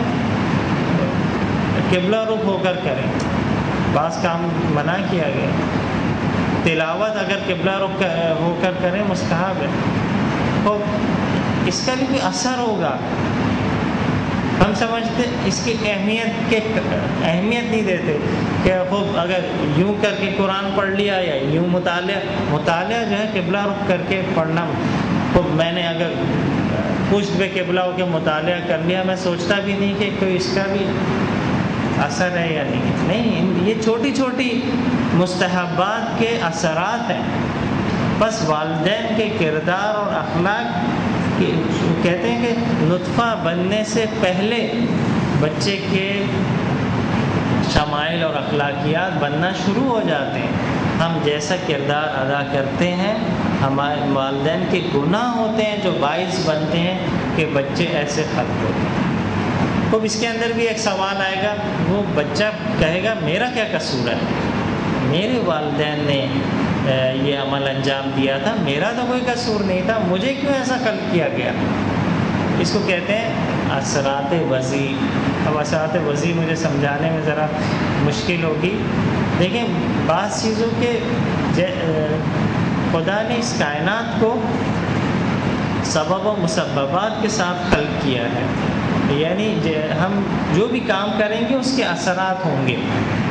قبلہ رخ ہو کر کریں، بعض کام منع کیا گیا۔ تلاوت اگر قبلہ رخ ہو کر کریں مستحب ہے، تو اس کا بھی کوئی اثر ہوگا۔ ہم سمجھتے اس کی اہمیت نہیں دیتے کہ خوب اگر یوں کر کے قرآن پڑھ لیا یا یوں مطالعہ جو ہے قبلہ رخ کر کے پڑھنا، خوب میں نے اگر پشت پہ قبلہ ہو کے مطالعہ کر لیا، میں سوچتا بھی نہیں کہ کوئی اس کا بھی اثر ہے یا نہیں، یہ چھوٹی چھوٹی مستحبات کے اثرات ہیں۔ بس والدین کے کردار اور اخلاق کہتے ہیں کہ نطفہ بننے سے پہلے بچے کے شمائل اور اخلاقیات بننا شروع ہو جاتے ہیں۔ ہم جیسا کردار ادا کرتے ہیں، ہمارے والدین کے گناہ ہوتے ہیں جو باعث بنتے ہیں کہ بچے ایسے خلق ہوتے ہیں۔ تو اس کے اندر بھی ایک سوال آئے گا، وہ بچہ کہے گا میرا کیا قصور ہے، میرے والدین نے یہ عمل انجام دیا تھا، میرا تو کوئی قصور نہیں تھا، مجھے کیوں ایسا خلق کیا گیا؟ اس کو کہتے ہیں اثرات وضعی۔ اب اثرات وضعی مجھے سمجھانے میں ذرا مشکل ہوگی، دیکھیں بعض چیزوں کے خدا نے اس کائنات کو سبب و مسببات کے ساتھ خلق کیا ہے، یعنی ہم جو بھی کام کریں گے اس کے اثرات ہوں گے۔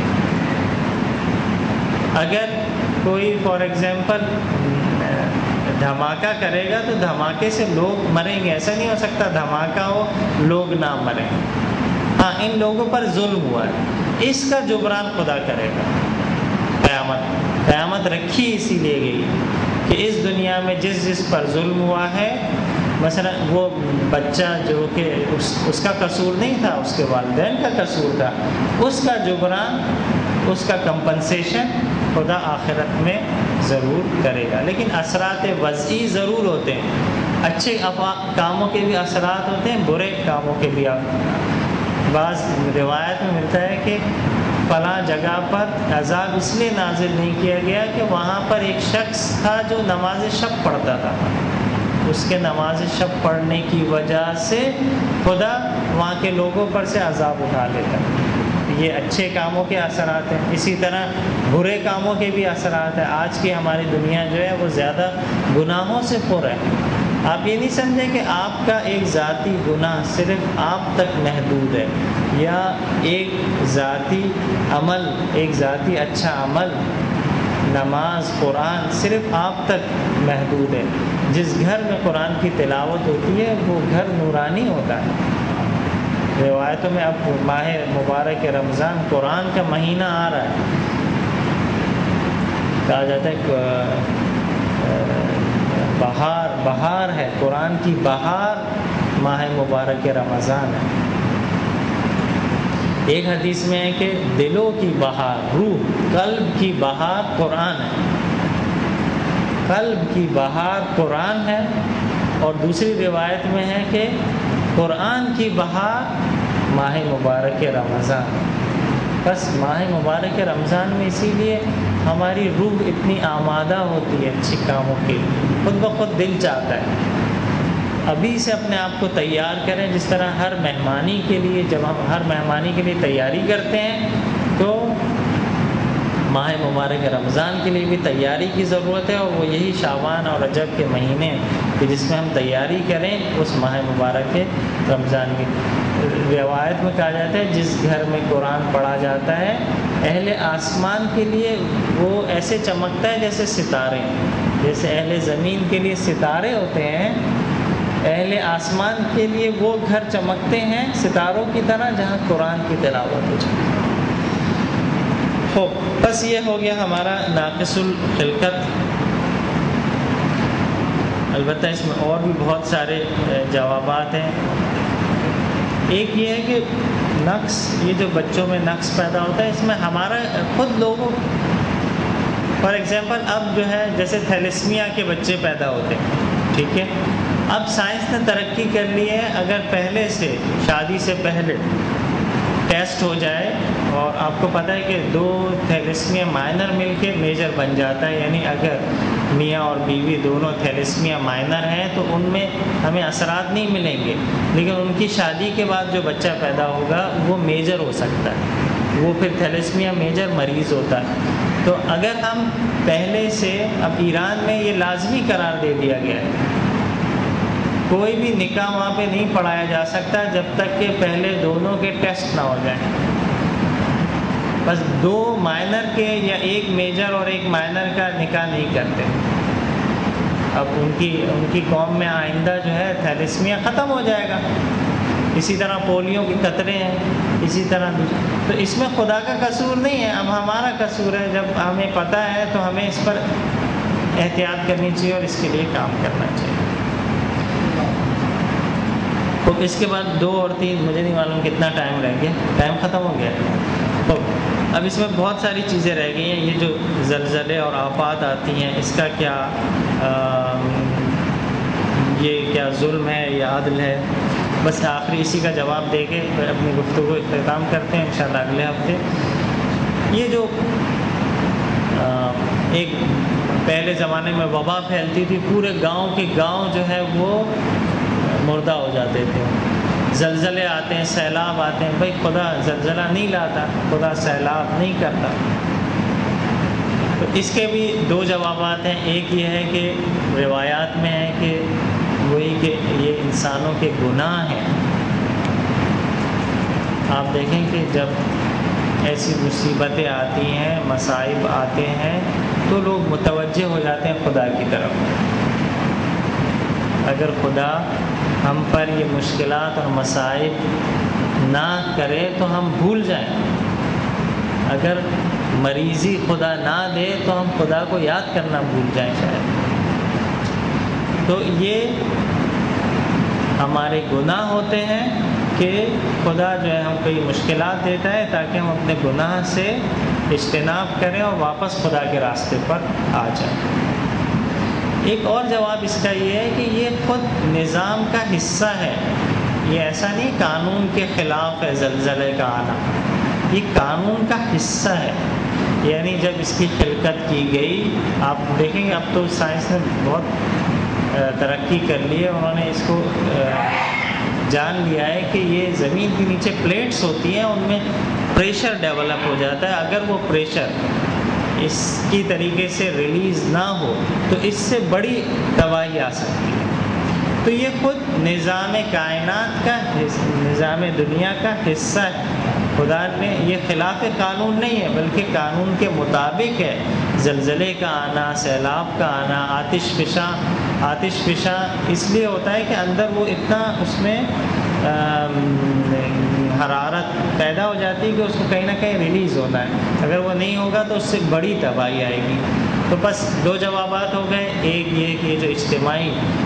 اگر کوئی فار ایگزامپل دھماکہ کرے گا تو دھماکے سے لوگ مریں گے، ایسا نہیں ہو سکتا دھماکہ ہو لوگ نہ مریں۔ ہاں، ان لوگوں پر ظلم ہوا ہے، اس کا جبران خدا کرے گا۔ قیامت رکھی اسی لیے گئی کہ اس دنیا میں جس پر ظلم ہوا ہے، مثلا وہ بچہ جو کہ اس کا قصور نہیں تھا، اس کے والدین کا قصور تھا، اس کا جبران، اس کا کمپنسیشن خدا آخرت میں ضرور کرے گا۔ لیکن اثرات وضعی ضرور ہوتے ہیں، اچھے کاموں کے بھی اثرات ہوتے ہیں، برے کاموں کے بھی۔ بعض روایت میں ملتا ہے کہ فلاں جگہ پر عذاب اس لیے نازل نہیں کیا گیا کہ وہاں پر ایک شخص تھا جو نماز شب پڑھتا تھا، اس کے نماز شب پڑھنے کی وجہ سے خدا وہاں کے لوگوں پر سے عذاب اٹھا لیتا۔ یہ اچھے کاموں کے اثرات ہیں۔ اسی طرح برے کاموں کے بھی اثرات ہیں۔ آج کی ہماری دنیا جو ہے وہ زیادہ گناہوں سے پر ہے۔ آپ یہ نہیں سمجھیں کہ آپ کا ایک ذاتی گناہ صرف آپ تک محدود ہے، یا ایک ذاتی عمل، ایک ذاتی اچھا عمل، نماز، قرآن صرف آپ تک محدود ہے۔ جس گھر میں قرآن کی تلاوت ہوتی ہے وہ گھر نورانی ہوتا ہے۔ روایتوں میں اب ماہ مبارک رمضان قرآن کا مہینہ آ رہا ہے، کہا جاتا ہے بہار ہے، قرآن کی بہار ماہ مبارک رمضان ہے۔ ایک حدیث میں ہے کہ دلوں کی بہار، روح، قلب کی بہار قرآن ہے، قلب کی بہار قرآن ہے۔ اور دوسری روایت میں ہے کہ قرآن کی بہار ماہ مبارک رمضان۔ بس ماہ مبارک رمضان میں اسی لیے ہماری روح اتنی آمادہ ہوتی ہے اچھی کاموں کے لیے، خود بخود دل چاہتا ہے۔ ابھی سے اپنے آپ کو تیار کریں، جس طرح ہر مہمانی کے لیے، جب ہم ہر مہمانی کے لیے تیاری کرتے ہیں تو ماہ مبارک رمضان کے لیے بھی تیاری کی ضرورت ہے، اور وہ یہی شعبان اور رجب کے مہینے کہ جس میں ہم تیاری کریں اس ماہ مبارک رمضان کی۔ روایت میں کہا جاتا ہے جس گھر میں قرآن پڑھا جاتا ہے اہل آسمان کے لیے وہ ایسے چمکتا ہے جیسے ستارے، جیسے اہل زمین کے لیے ستارے ہوتے ہیں، اہل آسمان کے لیے وہ گھر چمکتے ہیں ستاروں کی طرح جہاں قرآن کی تلاوت ہو جائے۔ بس یہ ہو گیا ہمارا ناقص الخلقت۔ البتہ اس میں اور بھی بہت سارے جوابات ہیں۔ ایک یہ ہے کہ نقص، یہ جو بچوں میں نقص پیدا ہوتا ہے، اس میں ہمارا خود لوگوں، فار ایگزامپل اب جو ہے جیسے تھیلیسمیا کے بچے پیدا ہوتے ہیں، ٹھیک ہے، اب سائنس نے ترقی کر لی ہے، اگر پہلے سے شادی سے پہلے ٹیسٹ ہو جائے، اور آپ کو پتہ ہے کہ 2 تھیلیسمیا مائنر مل کے میجر بن جاتا ہے، یعنی اگر میاں اور بیوی دونوں تھیلیسمیا مائنر ہیں تو ان میں ہمیں اثرات نہیں ملیں گے، لیکن ان کی شادی کے بعد جو بچہ پیدا ہوگا وہ میجر ہو سکتا ہے، وہ پھر تھیلیسمیا میجر مریض ہوتا ہے۔ تو اگر ہم پہلے سے، اب ایران میں یہ لازمی قرار دے دیا گیا ہے، کوئی بھی نکاح وہاں پہ نہیں پڑھایا جا سکتا جب تک کہ پہلے دونوں کے ٹیسٹ نہ ہو جائیں۔ بس 2 مائنر کے یا 1 میجر اور 1 مائنر کا نکاح نہیں کرتے۔ اب ان کی قوم میں آئندہ جو ہے تھیلیسمیا ختم ہو جائے گا۔ اسی طرح پولیو کے قطرے ہیں، اسی طرح تو اس میں خدا کا قصور نہیں ہے، اب ہمارا قصور ہے۔ جب ہمیں پتہ ہے تو ہمیں اس پر احتیاط کرنی چاہیے اور اس کے لیے کام کرنا چاہیے۔ تو اس کے بعد 2 اور 3، مجھے نہیں معلوم کتنا ٹائم رہ گیا، ٹائم ختم ہو گیا۔ تو اب اس میں بہت ساری چیزیں رہ گئی ہیں، یہ جو زلزلے اور آفات آتی ہیں اس کا کیا یہ کیا ظلم ہے یا عدل ہے؟ بس آخری اسی کا جواب دے کے اپنی گفتگو اختتام کرتے ہیں انشاءاللہ اگلے ہفتے۔ یہ جو ایک پہلے زمانے میں وبا پھیلتی تھی، پورے گاؤں کے گاؤں جو ہے وہ مردہ ہو جاتے تھے، زلزلے آتے ہیں، سیلاب آتے ہیں، بھائی خدا زلزلہ نہیں لاتا، خدا سیلاب نہیں کرتا۔ تو اس کے بھی 2 جوابات ہیں۔ ایک یہ ہے کہ روایات میں ہے کہ وہی کہ یہ انسانوں کے گناہ ہیں۔ آپ دیکھیں کہ جب ایسی مصیبتیں آتی ہیں، مصائب آتے ہیں تو لوگ متوجہ ہو جاتے ہیں خدا کی طرف۔ اگر خدا ہم پر یہ مشکلات اور مصائب نہ کرے تو ہم بھول جائیں، اگر مریضی خدا نہ دے تو ہم خدا کو یاد کرنا بھول جائیں شاید۔ تو یہ ہمارے گناہ ہوتے ہیں کہ خدا جو ہے ہم کو یہ مشکلات دیتا ہے تاکہ ہم اپنے گناہ سے اجتناب کریں اور واپس خدا کے راستے پر آ جائیں۔ ایک اور جواب اس کا یہ ہے کہ یہ خود نظام کا حصہ ہے، یہ ایسا نہیں قانون کے خلاف ہے زلزلے کا آنا، یہ قانون کا حصہ ہے۔ یعنی جب اس کی خلقت کی گئی، آپ دیکھیں گے اب تو سائنس نے بہت ترقی کر لی ہے، انہوں نے اس کو جان لیا ہے کہ یہ زمین کے نیچے پلیٹس ہوتی ہیں، ان میں پریشر ڈیولپ ہو جاتا ہے، اگر وہ پریشر اس کی طریقے سے ریلیز نہ ہو تو اس سے بڑی تباہی آ سکتی ہے۔ تو یہ خود نظام کائنات کا نظام دنیا کا حصہ ہے، خدا نے یہ خلاف قانون نہیں ہے بلکہ قانون کے مطابق ہے۔ زلزلے کا آنا، سیلاب کا آنا، آتش فشاں اس لیے ہوتا ہے کہ اندر وہ اتنا اس میں حرارت پیدا ہو جاتی ہے کہ اس کو کہیں نہ کہیں ریلیز ہونا ہے، اگر وہ نہیں ہوگا تو اس سے بڑی تباہی آئے گی۔ تو بس دو جوابات ہو گئے، ایک یہ کہ جو اجتماعی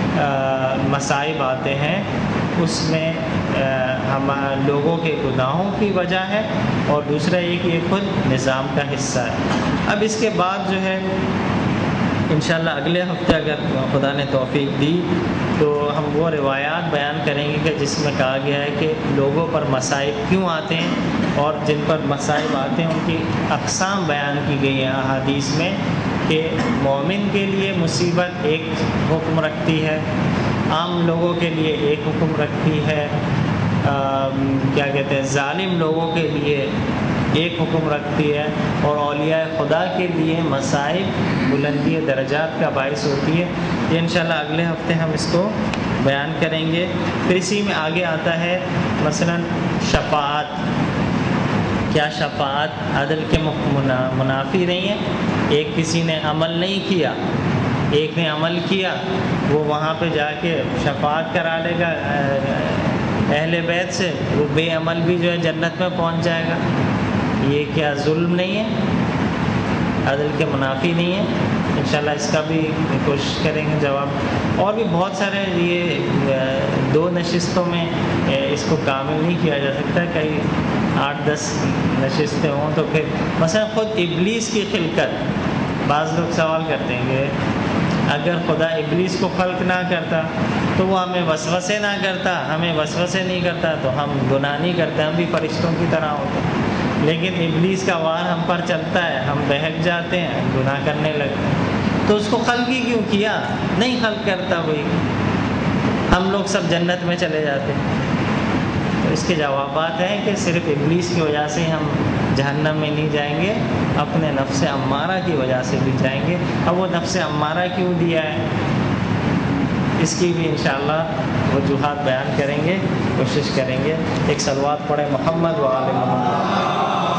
مصائب آتے ہیں اس میں ہم لوگوں کے گناہوں کی وجہ ہے، اور دوسرا یہ کہ یہ خود نظام کا حصہ ہے۔ اب اس کے بعد جو ہے انشاءاللہ اگلے ہفتے اگر خدا نے توفیق دی تو ہم وہ روایات بیان کریں گے کہ جس میں کہا گیا ہے کہ لوگوں پر مصائب کیوں آتے ہیں، اور جن پر مصائب آتے ہیں ان کی اقسام بیان کی گئی ہیں احادیث میں، کہ مومن کے لیے مصیبت ایک حکم رکھتی ہے، عام لوگوں کے لیے ایک حکم رکھتی ہے، کیا کہتے ہیں ظالم لوگوں کے لیے ایک حکم رکھتی ہے، اور اولیاء خدا کے لیے مصائب بلندی درجات کا باعث ہوتی ہے۔ یہ انشاءاللہ اگلے ہفتے ہم اس کو بیان کریں گے۔ پھر اسی میں آگے آتا ہے مثلا شفاعت۔ کیا شفاعت عدل کے منافی نہیں ہے؟ ایک کسی نے عمل نہیں کیا، ایک نے عمل کیا، وہ وہاں پہ جا کے شفاعت کرا لے گا اہل بیت سے، وہ بے عمل بھی جو ہے جنت میں پہنچ جائے گا۔ یہ کیا ظلم نہیں ہے؟ عدل کے منافی نہیں ہے؟ انشاءاللہ اس کا بھی کوشش کریں گے جواب۔ اور بھی بہت سارے، یہ 2 نشستوں میں اس کو کامل نہیں کیا جا سکتا، کئی 8-10 نشستیں ہوں تو پھر مثلا خود ابلیس کی خلقت، بعض لوگ سوال کرتے ہیں کہ اگر خدا ابلیس کو خلق نہ کرتا تو وہ ہمیں وسوسے نہ کرتا، ہمیں وسوسے نہیں کرتا تو ہم گناہ نہیں کرتے، ہم بھی فرشتوں کی طرح ہوتے، لیکن ابلیس کا وار ہم پر چلتا ہے، ہم بہک جاتے ہیں، گناہ کرنے لگتے ہیں، تو اس کو خلق ہی کیوں کیا؟ نہیں خلق کرتا کوئی، ہم لوگ سب جنت میں چلے جاتے ہیں۔ تو اس کے جوابات ہیں کہ صرف ابلیس کی وجہ سے ہم جہنم میں نہیں جائیں گے، اپنے نفس امارہ کی وجہ سے بھی جائیں گے۔ اب وہ نفس امارہ کیوں دیا ہے، اس کی بھی انشاءاللہ وجوہات بیان کریں گے، کوشش کریں گے۔ ایک صلوات پڑھیں محمد و آل محمد۔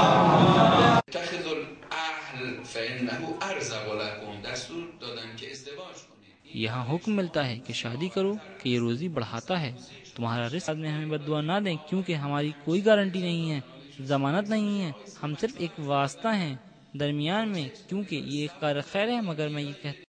یہاں حکم ملتا ہے کہ شادی کرو کہ یہ روزی بڑھاتا ہے، تمہارا رزق میں ہمیں بد دعا نہ دیں، کیونکہ ہماری کوئی گارنٹی نہیں ہے، ضمانت نہیں ہے، ہم صرف ایک واسطہ ہیں درمیان میں، کیونکہ یہ ایک کار خیر ہے، مگر میں یہ کہتا